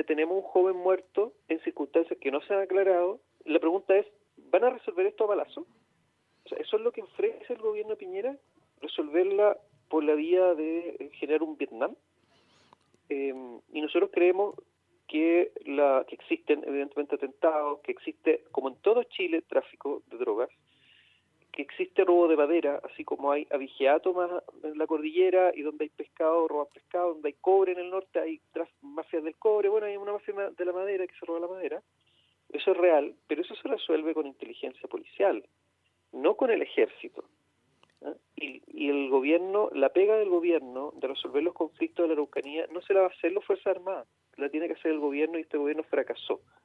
tenemos un joven muerto en circunstancias que no se han aclarado. La pregunta es, ¿van a resolver esto a balazo? O sea, ¿eso es lo que ofrece el gobierno de Piñera? ¿Resolverla por la vía de generar un Vietnam? Y nosotros creemos que existen evidentemente atentados, que existe, como en todo Chile, tráfico de drogas, que existe robo de madera, así como hay abigeato más en la cordillera y donde hay pescado, roban pescado, donde hay cobre en el norte, hay mafias del cobre, bueno, hay una mafia de la madera que se roba la madera. Eso es real, pero eso se resuelve con inteligencia policial, no con el ejército. ¿Eh? Y el gobierno, la pega del gobierno de resolver los conflictos de la Araucanía no se la va a hacer las Fuerzas Armadas, la tiene que hacer el gobierno y este gobierno fracasó.